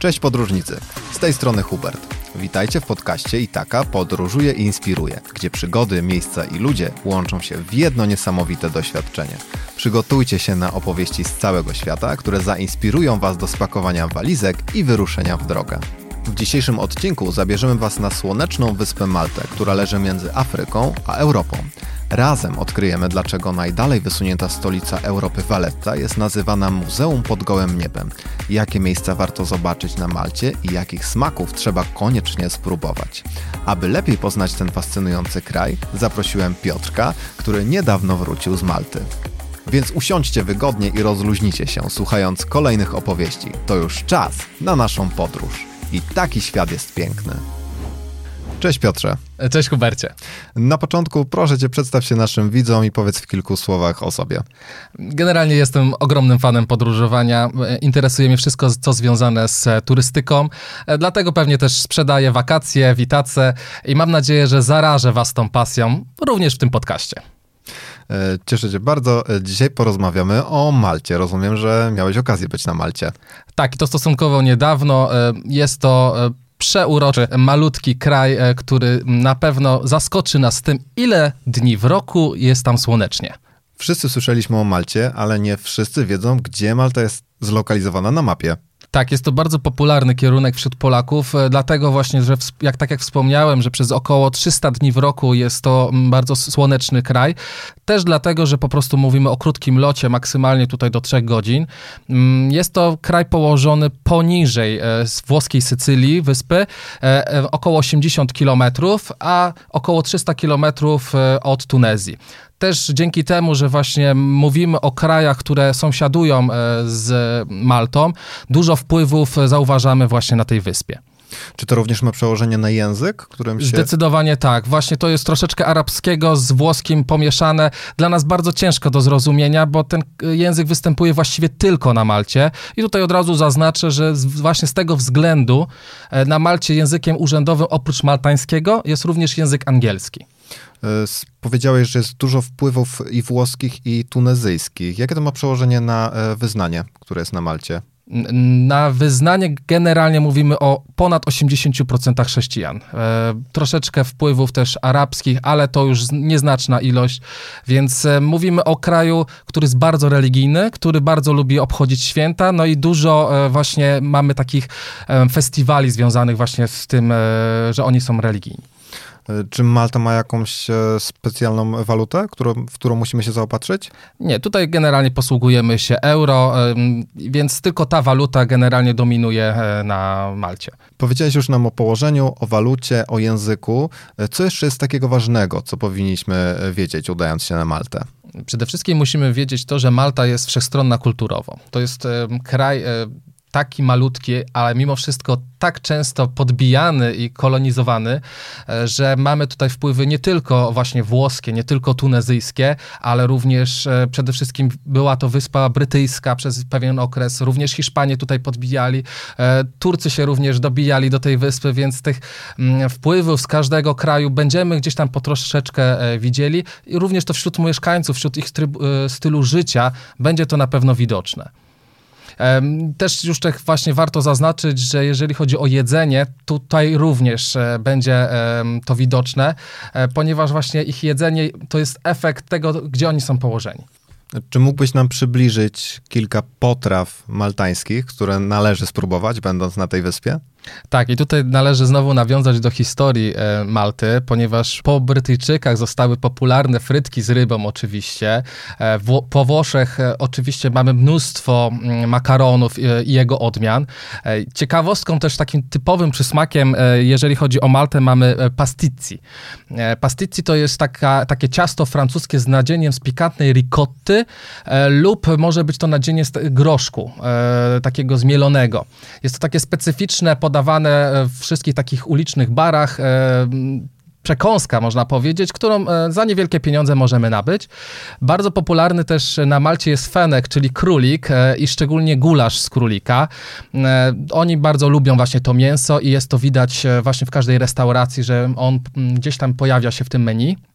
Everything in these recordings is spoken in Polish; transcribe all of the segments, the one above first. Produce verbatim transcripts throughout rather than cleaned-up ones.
Cześć podróżnicy, z tej strony Hubert. Witajcie w podcaście Itaka podróżuje i inspiruje, gdzie przygody, miejsca i ludzie łączą się w jedno niesamowite doświadczenie. Przygotujcie się na opowieści z całego świata, które zainspirują Was do spakowania walizek i wyruszenia w drogę. W dzisiejszym odcinku zabierzemy Was na słoneczną wyspę Maltę, która leży między Afryką a Europą. Razem odkryjemy, dlaczego najdalej wysunięta stolica Europy Valletta jest nazywana Muzeum pod gołym niebem, jakie miejsca warto zobaczyć na Malcie i jakich smaków trzeba koniecznie spróbować. Aby lepiej poznać ten fascynujący kraj, zaprosiłem Piotrka, który niedawno wrócił z Malty. Więc usiądźcie wygodnie i rozluźnijcie się, słuchając kolejnych opowieści. To już czas na naszą podróż. I taki świat jest piękny. Cześć Piotrze. Cześć Hubercie. Na początku proszę Cię, przedstaw się naszym widzom i powiedz w kilku słowach o sobie. Generalnie jestem ogromnym fanem podróżowania. Interesuje mnie wszystko, co związane z turystyką. Dlatego pewnie też sprzedaję wakacje, witace i mam nadzieję, że zarażę Was tą pasją, również w tym podcaście. Cieszę się bardzo. Dzisiaj porozmawiamy o Malcie. Rozumiem, że miałeś okazję być na Malcie. Tak, i to stosunkowo niedawno. Jest to przeuroczy, malutki kraj, który na pewno zaskoczy nas tym, ile dni w roku jest tam słonecznie. Wszyscy słyszeliśmy o Malcie, ale nie wszyscy wiedzą, gdzie Malta jest zlokalizowana na mapie. Tak, jest to bardzo popularny kierunek wśród Polaków, dlatego właśnie, że jak, tak jak wspomniałem, że przez około trzysta dni w roku jest to bardzo słoneczny kraj. Też dlatego, że po prostu mówimy o krótkim locie, maksymalnie tutaj do trzech godzin. Jest to kraj położony poniżej włoskiej Sycylii, wyspy, około osiemdziesiąt kilometrów, a około trzysta kilometrów od Tunezji. Też dzięki temu, że właśnie mówimy o krajach, które sąsiadują z Maltą, dużo wpływów zauważamy właśnie na tej wyspie. Czy to również ma przełożenie na język, którym się... Zdecydowanie tak. Właśnie to jest troszeczkę arabskiego z włoskim pomieszane. Dla nas bardzo ciężko do zrozumienia, bo ten język występuje właściwie tylko na Malcie. I tutaj od razu zaznaczę, że właśnie z tego względu na Malcie językiem urzędowym oprócz maltańskiego jest również język angielski. Powiedziałeś, że jest dużo wpływów i włoskich, i tunezyjskich. Jakie to ma przełożenie na wyznanie, które jest na Malcie? Na wyznanie generalnie mówimy o ponad osiemdziesięciu procentach chrześcijan. E, troszeczkę wpływów też arabskich, ale to już nieznaczna ilość, więc e, mówimy o kraju, który jest bardzo religijny, który bardzo lubi obchodzić święta, no i dużo e, właśnie mamy takich e, festiwali związanych właśnie z tym, e, że oni są religijni. Czy Malta ma jakąś specjalną walutę, którą, w którą musimy się zaopatrzyć? Nie, tutaj generalnie posługujemy się euro, więc tylko ta waluta generalnie dominuje na Malcie. Powiedziałeś już nam o położeniu, o walucie, o języku. Co jeszcze jest takiego ważnego, co powinniśmy wiedzieć, udając się na Maltę? Przede wszystkim musimy wiedzieć to, że Malta jest wszechstronna kulturowo. To jest kraj taki malutki, ale mimo wszystko tak często podbijany i kolonizowany, że mamy tutaj wpływy nie tylko właśnie włoskie, nie tylko tunezyjskie, ale również przede wszystkim była to wyspa brytyjska przez pewien okres, również Hiszpanie tutaj podbijali, Turcy się również dobijali do tej wyspy, więc tych wpływów z każdego kraju będziemy gdzieś tam po troszeczkę widzieli i również to wśród mieszkańców, wśród ich trybu, stylu życia będzie to na pewno widoczne. Też już tak właśnie warto zaznaczyć, że jeżeli chodzi o jedzenie, tutaj również będzie to widoczne, ponieważ właśnie ich jedzenie to jest efekt tego, gdzie oni są położeni. Czy mógłbyś nam przybliżyć kilka potraw maltańskich, które należy spróbować, będąc na tej wyspie? Tak, i tutaj należy znowu nawiązać do historii e, Malty, ponieważ po Brytyjczykach zostały popularne frytki z rybą oczywiście. E, w, po Włoszech e, oczywiście mamy mnóstwo m, makaronów e, i jego odmian. E, ciekawostką też takim typowym przysmakiem, e, jeżeli chodzi o Maltę, mamy e, pasticci. E, pasticci to jest taka, takie ciasto francuskie z nadzieniem z pikantnej ricotty e, lub może być to nadzienie z groszku, e, takiego zmielonego. Jest to takie specyficzne podawane w wszystkich takich ulicznych barach, e, przekąska, można powiedzieć, którą e, za niewielkie pieniądze możemy nabyć. Bardzo popularny też na Malcie jest fenek, czyli królik e, i szczególnie gulasz z królika. E, oni bardzo lubią właśnie to mięso i jest to widać właśnie w każdej restauracji, że on m, gdzieś tam pojawia się w tym menu.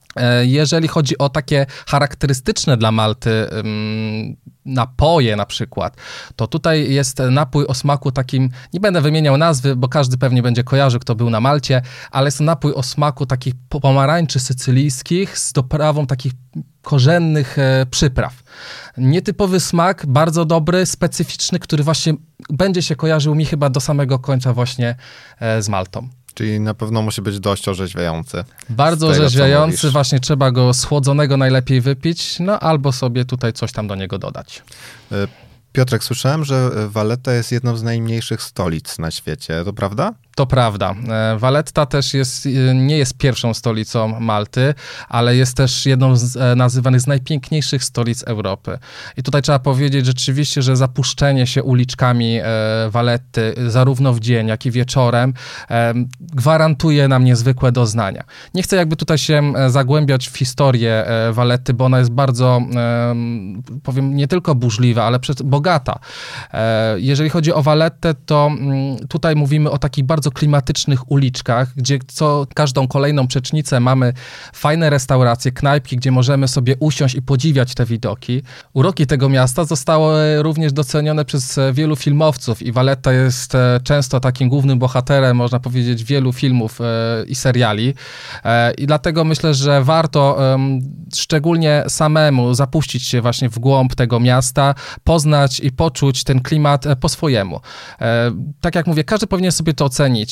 Jeżeli chodzi o takie charakterystyczne dla Malty um, napoje na przykład, to tutaj jest napój o smaku takim, nie będę wymieniał nazwy, bo każdy pewnie będzie kojarzył, kto był na Malcie, ale jest to napój o smaku takich pomarańczy sycylijskich z doprawą takich korzennych e, przypraw. Nietypowy smak, bardzo dobry, specyficzny, który właśnie będzie się kojarzył mi chyba do samego końca właśnie e, z Maltą. Czyli na pewno musi być dość orzeźwiający. Bardzo orzeźwiający, właśnie trzeba go schłodzonego najlepiej wypić, no albo sobie tutaj coś tam do niego dodać. Piotrek, słyszałem, że Valletta jest jedną z najmniejszych stolic na świecie, to prawda? To prawda. Valletta też jest, nie jest pierwszą stolicą Malty, ale jest też jedną z nazywanych z najpiękniejszych stolic Europy. I tutaj trzeba powiedzieć rzeczywiście, że zapuszczenie się uliczkami Valletty zarówno w dzień, jak i wieczorem gwarantuje nam niezwykłe doznania. Nie chcę jakby tutaj się zagłębiać w historię Valletty, bo ona jest bardzo, powiem, nie tylko burzliwa, ale bogata. Jeżeli chodzi o Vallettę, to tutaj mówimy o takich bardzo klimatycznych uliczkach, gdzie co każdą kolejną przecznicę mamy fajne restauracje, knajpki, gdzie możemy sobie usiąść i podziwiać te widoki. Uroki tego miasta zostały również docenione przez wielu filmowców i Valletta jest często takim głównym bohaterem, można powiedzieć, wielu filmów i seriali. I dlatego myślę, że warto szczególnie samemu zapuścić się właśnie w głąb tego miasta, poznać i poczuć ten klimat po swojemu. Tak jak mówię, każdy powinien sobie to ocenić.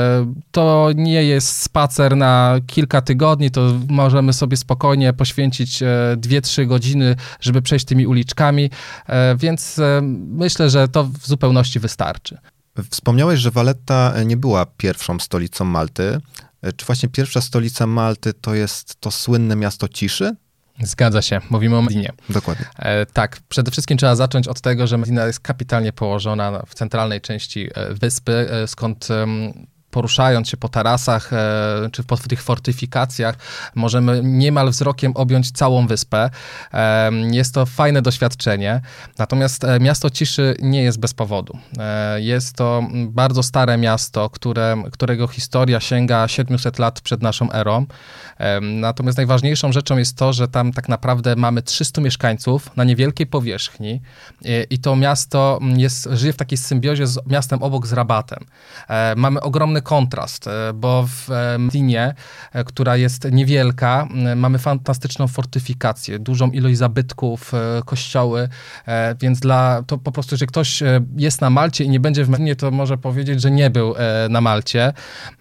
To nie jest spacer na kilka tygodni, to możemy sobie spokojnie poświęcić dwie trzy godziny, żeby przejść tymi uliczkami, więc myślę, że to w zupełności wystarczy. Wspomniałeś, że Valletta nie była pierwszą stolicą Malty. Czy właśnie pierwsza stolica Malty to jest to słynne miasto ciszy? Zgadza się, mówimy o Medinie. Dokładnie. E, tak, przede wszystkim trzeba zacząć od tego, że Medina jest kapitalnie położona w centralnej części wyspy, skąd poruszając się po tarasach e, czy po tych fortyfikacjach możemy niemal wzrokiem objąć całą wyspę. E, jest to fajne doświadczenie. Natomiast e, miasto ciszy nie jest bez powodu. E, jest to bardzo stare miasto, które, którego historia sięga siedemset lat przed naszą erą. E, natomiast najważniejszą rzeczą jest to, że tam tak naprawdę mamy trzystu mieszkańców na niewielkiej powierzchni e, i to miasto jest, żyje w takiej symbiozie z miastem obok, z Rabatem. E, mamy ogromny kontrast, bo w Medinie, która jest niewielka, mamy fantastyczną fortyfikację, dużą ilość zabytków, kościoły, więc dla, to po prostu, jeżeli ktoś jest na Malcie i nie będzie w Medinie, to może powiedzieć, że nie był na Malcie.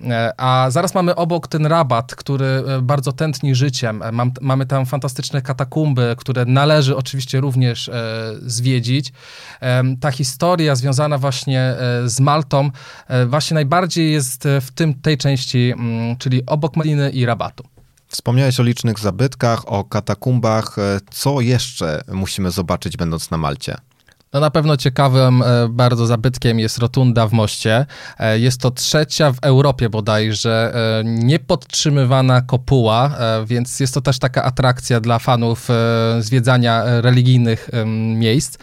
A zaraz mamy obok ten Rabat, który bardzo tętni życiem. Mam, mamy tam fantastyczne katakumby, które należy oczywiście również zwiedzić. Ta historia związana właśnie z Maltą właśnie najbardziej jest w tym, tej części, czyli obok Mediny i Rabatu. Wspomniałeś o licznych zabytkach, o katakumbach. Co jeszcze musimy zobaczyć, będąc na Malcie? No na pewno ciekawym bardzo zabytkiem jest rotunda w moście. Jest to trzecia w Europie bodajże niepodtrzymywana kopuła, więc jest to też taka atrakcja dla fanów zwiedzania religijnych miejsc.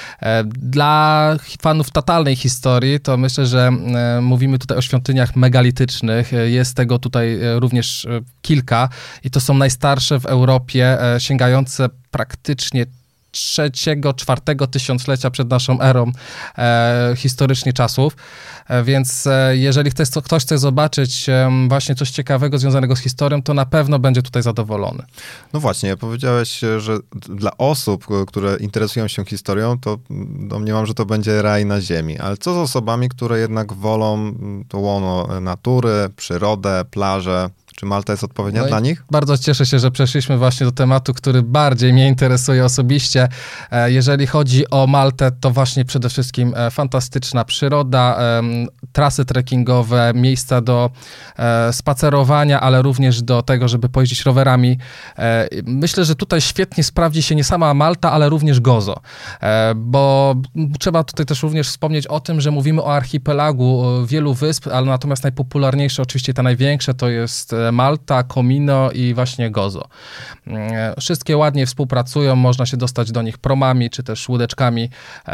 Dla fanów totalnej historii to myślę, że mówimy tutaj o świątyniach megalitycznych. Jest tego tutaj również kilka i to są najstarsze w Europie, sięgające praktycznie trzeciego, czwartego tysiąclecia przed naszą erą e, historycznie czasów, e, więc e, jeżeli ktoś, ktoś chce zobaczyć e, właśnie coś ciekawego związanego z historią, to na pewno będzie tutaj zadowolony. No właśnie, powiedziałeś, że dla osób, które interesują się historią, to domniemam, że to będzie raj na ziemi, ale co z osobami, które jednak wolą to łono natury, przyrodę, plaże? Czy Malta jest odpowiednia no dla nich? Bardzo cieszę się, że przeszliśmy właśnie do tematu, który bardziej mnie interesuje osobiście. Jeżeli chodzi o Maltę, to właśnie przede wszystkim fantastyczna przyroda, trasy trekkingowe, miejsca do spacerowania, ale również do tego, żeby pojeździć rowerami. Myślę, że tutaj świetnie sprawdzi się nie sama Malta, ale również Gozo, bo trzeba tutaj też również wspomnieć o tym, że mówimy o archipelagu wielu wysp, ale natomiast najpopularniejsze, oczywiście ta największa, to jest Malta, Comino i właśnie Gozo. Wszystkie ładnie współpracują, można się dostać do nich promami, czy też łódeczkami.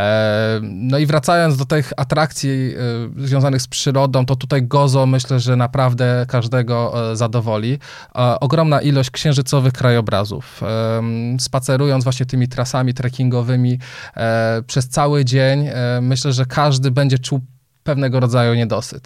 No i wracając do tych atrakcji związanych z przyrodą, to tutaj Gozo myślę, że naprawdę każdego zadowoli. Ogromna ilość księżycowych krajobrazów. Spacerując właśnie tymi trasami trekkingowymi przez cały dzień, myślę, że każdy będzie czuł pewnego rodzaju niedosyt.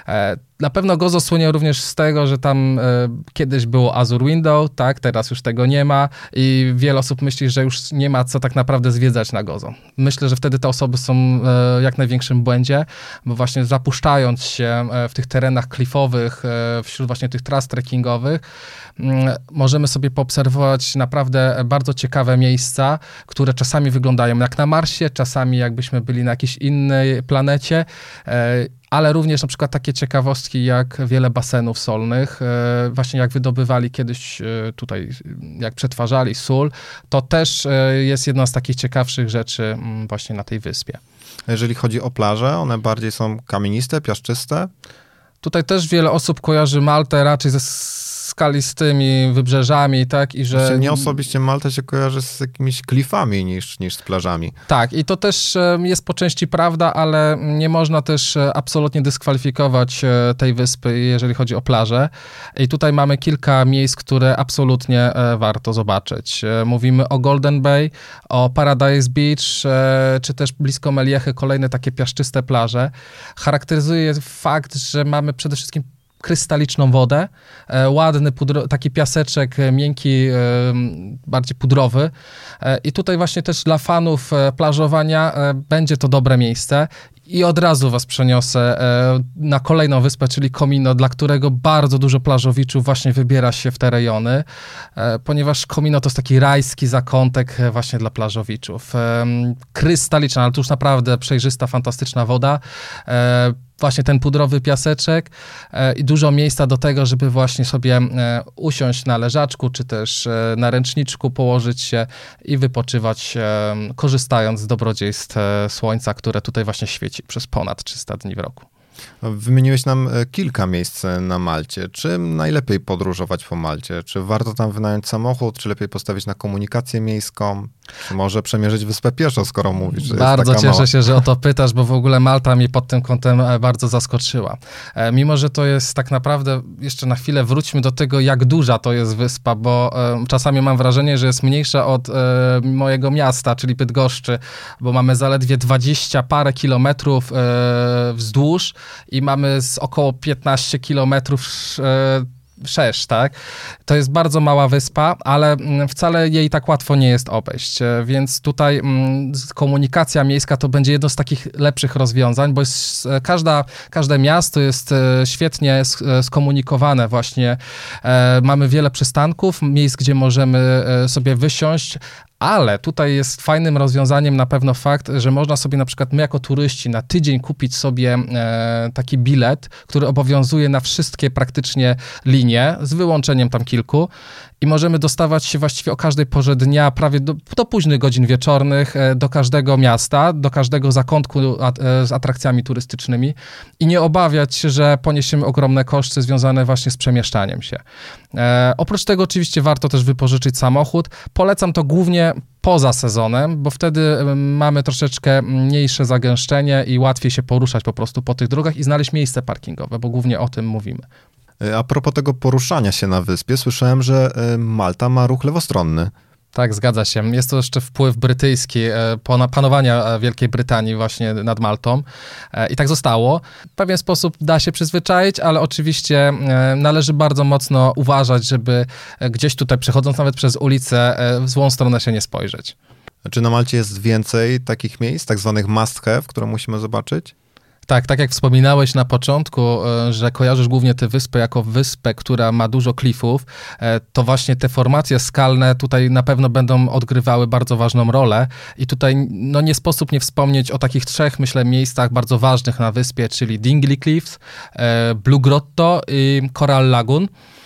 Na pewno Gozo słynie również z tego, że tam e, kiedyś było Azure Window, tak, teraz już tego nie ma i wiele osób myśli, że już nie ma co tak naprawdę zwiedzać na Gozo. Myślę, że wtedy te osoby są e, jak największym błędzie, bo właśnie zapuszczając się e, w tych terenach klifowych, e, wśród właśnie tych tras trekkingowych, m, możemy sobie poobserwować naprawdę bardzo ciekawe miejsca, które czasami wyglądają jak na Marsie, czasami jakbyśmy byli na jakiejś innej planecie, e, ale również na przykład takie ciekawostki jak wiele basenów solnych, właśnie jak wydobywali kiedyś tutaj, jak przetwarzali sól, to też jest jedna z takich ciekawszych rzeczy właśnie na tej wyspie. A jeżeli chodzi o plaże, one bardziej są kamieniste, piaszczyste? Tutaj też wiele osób kojarzy Maltę raczej ze skalistymi wybrzeżami, tak, i że... Właśnie mnie osobiście Malta się kojarzy z jakimiś klifami niż, niż z plażami. Tak, i to też jest po części prawda, ale nie można też absolutnie dyskwalifikować tej wyspy, jeżeli chodzi o plażę. I tutaj mamy kilka miejsc, które absolutnie warto zobaczyć. Mówimy o Golden Bay, o Paradise Beach, czy też blisko Meliechy, kolejne takie piaszczyste plaże. Charakteryzuje fakt, że mamy przede wszystkim krystaliczną wodę, e, ładny pudro, taki piaseczek e, miękki, e, bardziej pudrowy e, i tutaj właśnie też dla fanów e, plażowania e, będzie to dobre miejsce. I od razu was przeniosę e, na kolejną wyspę, czyli Comino, dla którego bardzo dużo plażowiczów właśnie wybiera się w te rejony, e, ponieważ Comino to jest taki rajski zakątek e, właśnie dla plażowiczów. E, krystaliczna, ale to już naprawdę przejrzysta, fantastyczna woda. E, właśnie ten pudrowy piaseczek e, i dużo miejsca do tego, żeby właśnie sobie e, usiąść na leżaczku, czy też e, na ręczniczku, położyć się i wypoczywać, e, korzystając z dobrodziejstw e, słońca, które tutaj właśnie świeci przez ponad trzysta dni w roku. Wymieniłeś nam kilka miejsc na Malcie. Czy najlepiej podróżować po Malcie? Czy warto tam wynająć samochód? Czy lepiej postawić na komunikację miejską? Czy może przemierzyć wyspę pieszo, skoro mówisz, że Bardzo jest taka cieszę mała? się, że o to pytasz, bo w ogóle Malta mnie pod tym kątem bardzo zaskoczyła. E, mimo, że to jest tak naprawdę, jeszcze na chwilę wróćmy do tego, jak duża to jest wyspa, bo e, czasami mam wrażenie, że jest mniejsza od e, mojego miasta, czyli Bydgoszczy, bo mamy zaledwie dwadzieścia parę kilometrów e, wzdłuż i mamy z około piętnaście kilometrów e, szerz, tak? To jest bardzo mała wyspa, ale wcale jej tak łatwo nie jest obejść, więc tutaj komunikacja miejska to będzie jedno z takich lepszych rozwiązań, bo jest, każda, każde miasto jest świetnie skomunikowane właśnie. Mamy wiele przystanków, miejsc, gdzie możemy sobie wysiąść, ale tutaj jest fajnym rozwiązaniem na pewno fakt, że można sobie na przykład my jako turyści na tydzień kupić sobie e, taki bilet, który obowiązuje na wszystkie praktycznie linie, z wyłączeniem tam kilku i możemy dostawać się właściwie o każdej porze dnia, prawie do, do późnych godzin wieczornych, e, do każdego miasta, do każdego zakątku a, e, z atrakcjami turystycznymi i nie obawiać się, że poniesiemy ogromne koszty związane właśnie z przemieszczaniem się. E, oprócz tego oczywiście warto też wypożyczyć samochód. Polecam to głównie poza sezonem, bo wtedy mamy troszeczkę mniejsze zagęszczenie i łatwiej się poruszać po prostu po tych drogach i znaleźć miejsce parkingowe, bo głównie o tym mówimy. A propos tego poruszania się na wyspie, słyszałem, że Malta ma ruch lewostronny. Tak, zgadza się. Jest to jeszcze wpływ brytyjski, panowania Wielkiej Brytanii właśnie nad Maltą i tak zostało. W pewien sposób da się przyzwyczaić, ale oczywiście należy bardzo mocno uważać, żeby gdzieś tutaj przechodząc nawet przez ulicę w złą stronę się nie spojrzeć. Czy na Malcie jest więcej takich miejsc, tak zwanych must have, które musimy zobaczyć? Tak, tak jak wspominałeś na początku, że kojarzysz głównie tę wyspę jako wyspę, która ma dużo klifów, to właśnie te formacje skalne tutaj na pewno będą odgrywały bardzo ważną rolę i tutaj no nie sposób nie wspomnieć o takich trzech, myślę, miejscach bardzo ważnych na wyspie, czyli Dingley Cliffs, Blue Grotto i Coral Lagoon.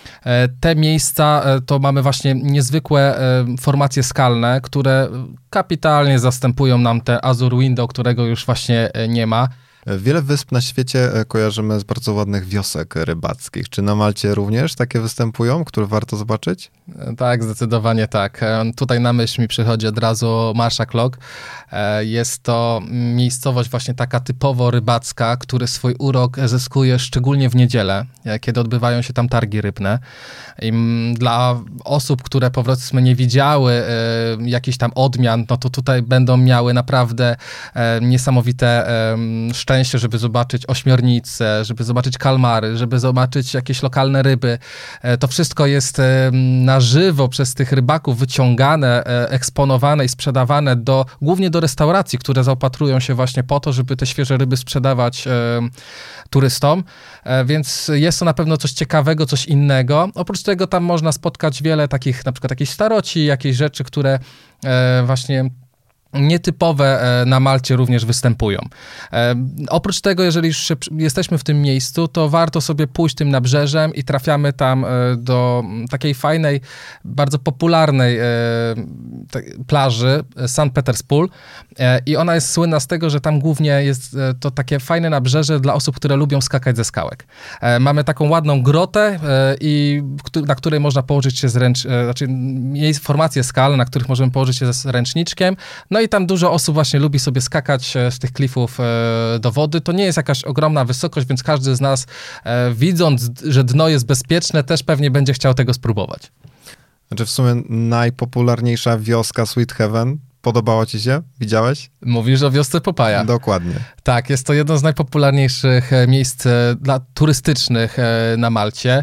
Te miejsca to mamy właśnie niezwykłe formacje skalne, które kapitalnie zastępują nam te Azure Window, którego już właśnie nie ma. Wiele wysp na świecie kojarzymy z bardzo ładnych wiosek rybackich. Czy na Malcie również takie występują, które warto zobaczyć? Tak, zdecydowanie tak. Tutaj na myśl mi przychodzi od razu Marshak Loch. Jest to miejscowość właśnie taka typowo rybacka, który swój urok zyskuje szczególnie w niedzielę, kiedy odbywają się tam targi rybne. I dla osób, które powiedzmy nie widziały jakichś tam odmian, no to tutaj będą miały naprawdę niesamowite szczęście, żeby zobaczyć ośmiornice, żeby zobaczyć kalmary, żeby zobaczyć jakieś lokalne ryby. To wszystko jest na żywo przez tych rybaków wyciągane, eksponowane i sprzedawane do, głównie do restauracji, które zaopatrują się właśnie po to, żeby te świeże ryby sprzedawać turystom, więc jest to na pewno coś ciekawego, coś innego. Oprócz tego tam można spotkać wiele takich, na przykład jakichś staroci, jakieś rzeczy, które właśnie nietypowe na Malcie również występują. E, oprócz tego, jeżeli już jesteśmy w tym miejscu, to warto sobie pójść tym nabrzeżem i trafiamy tam do takiej fajnej, bardzo popularnej e, te, plaży Sankt Petersburg e, i ona jest słynna z tego, że tam głównie jest to takie fajne nabrzeże dla osób, które lubią skakać ze skałek. E, mamy taką ładną grotę, e, i, na której można położyć się z ręcz, e, znaczy jest formacje skal, na których możemy położyć się z ręczniczkiem, no i tam dużo osób właśnie lubi sobie skakać z tych klifów do wody. To nie jest jakaś ogromna wysokość, więc każdy z nas, widząc, że dno jest bezpieczne, też pewnie będzie chciał tego spróbować. Znaczy w sumie najpopularniejsza wioska Sweet Heaven, podobała ci się? Widziałeś? Mówisz o wiosce Popaja. Dokładnie. Tak, jest to jedno z najpopularniejszych miejsc dla turystycznych na Malcie.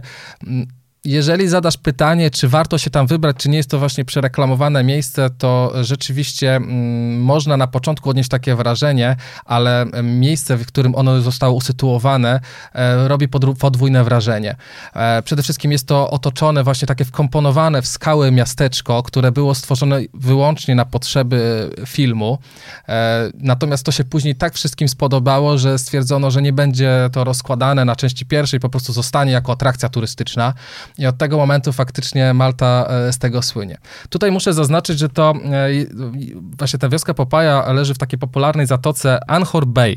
Jeżeli zadasz pytanie, czy warto się tam wybrać, czy nie jest to właśnie przereklamowane miejsce, to rzeczywiście mm, można na początku odnieść takie wrażenie, ale miejsce, w którym ono zostało usytuowane, e, robi podru- podwójne wrażenie. E, przede wszystkim jest to otoczone właśnie takie wkomponowane w skały miasteczko, które było stworzone wyłącznie na potrzeby filmu. E, natomiast to się później tak wszystkim spodobało, że stwierdzono, że nie będzie to rozkładane na części pierwszej, po prostu zostanie jako atrakcja turystyczna. I od tego momentu faktycznie Malta z tego słynie. Tutaj muszę zaznaczyć, że to właśnie ta wioska Popaja leży w takiej popularnej zatoce Anchor Bay.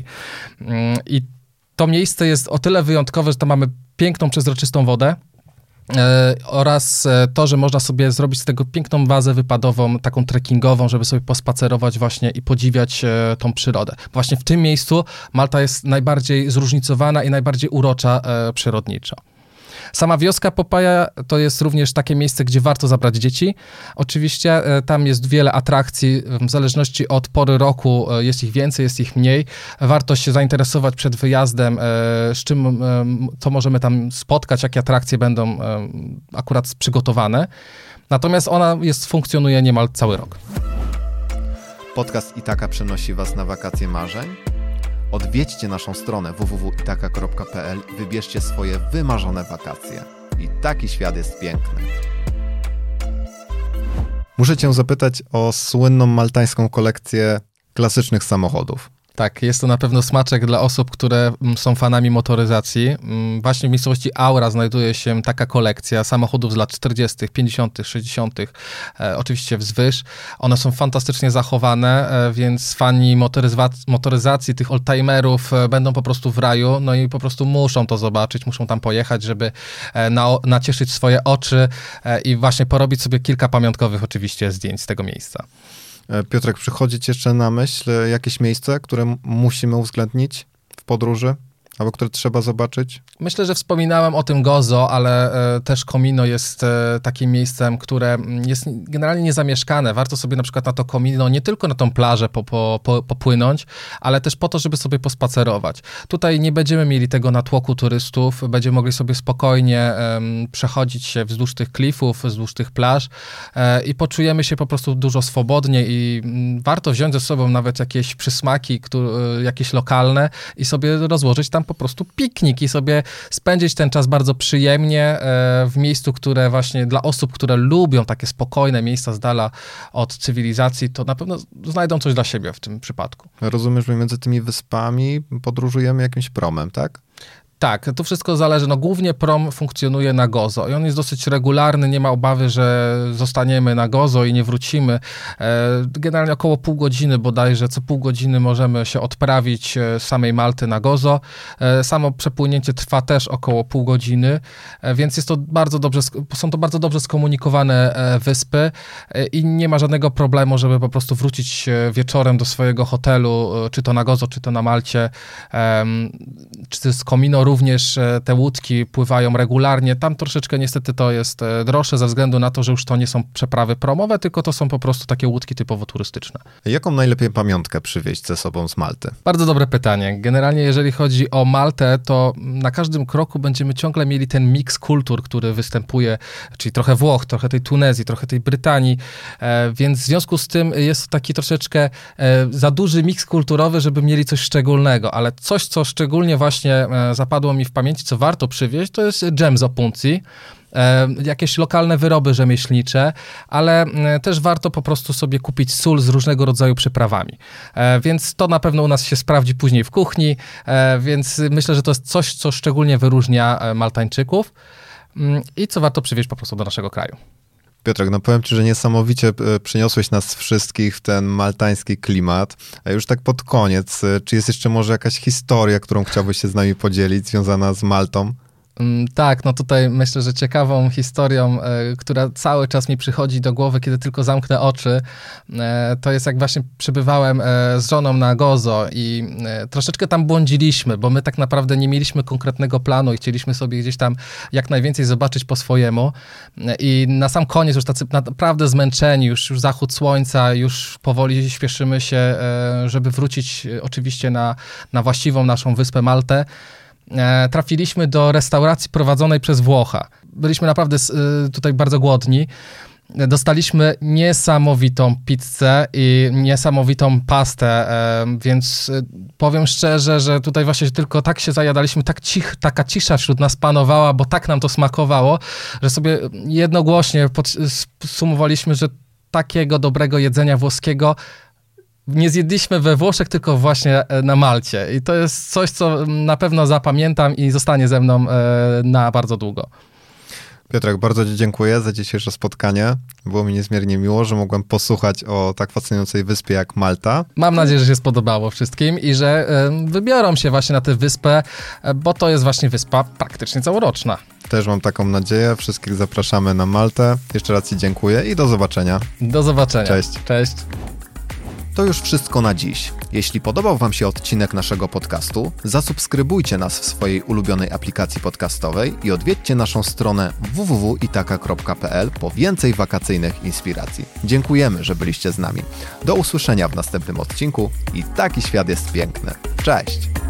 I to miejsce jest o tyle wyjątkowe, że tam mamy piękną, przezroczystą wodę, oraz to, że można sobie zrobić z tego piękną bazę wypadową, taką trekkingową, żeby sobie pospacerować właśnie i podziwiać tą przyrodę. Właśnie w tym miejscu Malta jest najbardziej zróżnicowana i najbardziej urocza przyrodniczo. Sama wioska Popaja to jest również takie miejsce, gdzie warto zabrać dzieci. Oczywiście tam jest wiele atrakcji, w zależności od pory roku jest ich więcej, jest ich mniej. Warto się zainteresować przed wyjazdem, z czym, co możemy tam spotkać, jakie atrakcje będą akurat przygotowane. Natomiast ona jest, funkcjonuje niemal cały rok. Podcast Itaka przenosi Was na wakacje marzeń. Odwiedźcie naszą stronę w w w kropka itaka kropka p l i wybierzcie swoje wymarzone wakacje. I taki świat jest piękny. Muszę Cię zapytać o słynną maltańską kolekcję klasycznych samochodów. Tak, jest to na pewno smaczek dla osób, które są fanami motoryzacji. Właśnie w miejscowości Aura znajduje się taka kolekcja samochodów z lat czterdziestych, pięćdziesiątych, sześćdziesiątych, e, oczywiście wzwyż. One są fantastycznie zachowane, e, więc fani motoryza- motoryzacji, tych oldtimerów e, będą po prostu w raju, no i po prostu muszą to zobaczyć, muszą tam pojechać, żeby e, na, nacieszyć swoje oczy e, i właśnie porobić sobie kilka pamiątkowych oczywiście zdjęć z tego miejsca. Piotrek, przychodzi ci jeszcze na myśl jakieś miejsce, które musimy uwzględnić w podróży, albo które trzeba zobaczyć? Myślę, że wspominałem o tym Gozo, ale e, też Comino jest e, takim miejscem, które jest generalnie niezamieszkane. Warto sobie na przykład na to Comino nie tylko na tą plażę po, po, po, popłynąć, ale też po to, żeby sobie pospacerować. Tutaj nie będziemy mieli tego natłoku turystów, będziemy mogli sobie spokojnie e, przechodzić się wzdłuż tych klifów, wzdłuż tych plaż e, i poczujemy się po prostu dużo swobodniej i m, warto wziąć ze sobą nawet jakieś przysmaki, które, jakieś lokalne i sobie rozłożyć tam po prostu piknik i sobie spędzić ten czas bardzo przyjemnie e, w miejscu, które właśnie dla osób, które lubią takie spokojne miejsca z dala od cywilizacji, to na pewno znajdą coś dla siebie w tym przypadku. Rozumiem, że między tymi wyspami podróżujemy jakimś promem, tak? Tak, to wszystko zależy. No głównie prom funkcjonuje na Gozo i on jest dosyć regularny, nie ma obawy, że zostaniemy na Gozo i nie wrócimy. Generalnie około pół godziny bodajże, co pół godziny możemy się odprawić z samej Malty na Gozo. Samo przepłynięcie trwa też około pół godziny, więc jest to bardzo dobrze, są to bardzo dobrze skomunikowane wyspy i nie ma żadnego problemu, żeby po prostu wrócić wieczorem do swojego hotelu, czy to na Gozo, czy to na Malcie, czy z Comino również te łódki pływają regularnie. Tam troszeczkę niestety to jest droższe ze względu na to, że już to nie są przeprawy promowe, tylko to są po prostu takie łódki typowo turystyczne. Jaką najlepiej pamiątkę przywieźć ze sobą z Malty? Bardzo dobre pytanie. Generalnie jeżeli chodzi o Maltę, to na każdym kroku będziemy ciągle mieli ten miks kultur, który występuje, czyli trochę Włoch, trochę tej Tunezji, trochę tej Brytanii, więc w związku z tym jest taki troszeczkę za duży miks kulturowy, żeby mieli coś szczególnego, ale coś, co szczególnie właśnie zapadło mi w pamięci, co warto przywieźć, to jest dżem z opuncji, e, jakieś lokalne wyroby rzemieślnicze, ale e, też warto po prostu sobie kupić sól z różnego rodzaju przyprawami. E, więc to na pewno u nas się sprawdzi później w kuchni, e, więc myślę, że to jest coś, co szczególnie wyróżnia Maltańczyków mm, i co warto przywieźć po prostu do naszego kraju. Piotrek, no powiem ci, że niesamowicie przyniosłeś nas wszystkich w ten maltański klimat. A już tak pod koniec, czy jest jeszcze może jakaś historia, którą chciałbyś się z nami podzielić, związana z Maltą? Tak, no tutaj myślę, że ciekawą historią, e, która cały czas mi przychodzi do głowy, kiedy tylko zamknę oczy, e, to jest jak właśnie przybywałem e, z żoną na Gozo i e, troszeczkę tam błądziliśmy, bo my tak naprawdę nie mieliśmy konkretnego planu i chcieliśmy sobie gdzieś tam jak najwięcej zobaczyć po swojemu e, i na sam koniec już tacy naprawdę zmęczeni, już, już zachód słońca, już powoli śpieszymy się, e, żeby wrócić e, oczywiście na, na właściwą naszą wyspę Maltę. Trafiliśmy do restauracji prowadzonej przez Włocha. Byliśmy naprawdę tutaj bardzo głodni. Dostaliśmy niesamowitą pizzę i niesamowitą pastę, więc powiem szczerze, że tutaj właśnie tylko tak się zajadaliśmy, tak cich, taka cisza wśród nas panowała, bo tak nam to smakowało, że sobie jednogłośnie podsumowaliśmy, że takiego dobrego jedzenia włoskiego nie zjedliśmy we Włoszech, tylko właśnie na Malcie. I to jest coś, co na pewno zapamiętam i zostanie ze mną na bardzo długo. Piotrek, bardzo ci dziękuję za dzisiejsze spotkanie. Było mi niezmiernie miło, że mogłem posłuchać o tak fascynującej wyspie jak Malta. Mam nadzieję, że się spodobało wszystkim i że wybiorą się właśnie na tę wyspę, bo to jest właśnie wyspa praktycznie całoroczna. Też mam taką nadzieję. Wszystkich zapraszamy na Maltę. Jeszcze raz ci dziękuję i do zobaczenia. Do zobaczenia. Cześć. Cześć. To już wszystko na dziś. Jeśli podobał wam się odcinek naszego podcastu, zasubskrybujcie nas w swojej ulubionej aplikacji podcastowej i odwiedźcie naszą stronę w w w kropka itaka kropka p l po więcej wakacyjnych inspiracji. Dziękujemy, że byliście z nami. Do usłyszenia w następnym odcinku i taki świat jest piękny. Cześć!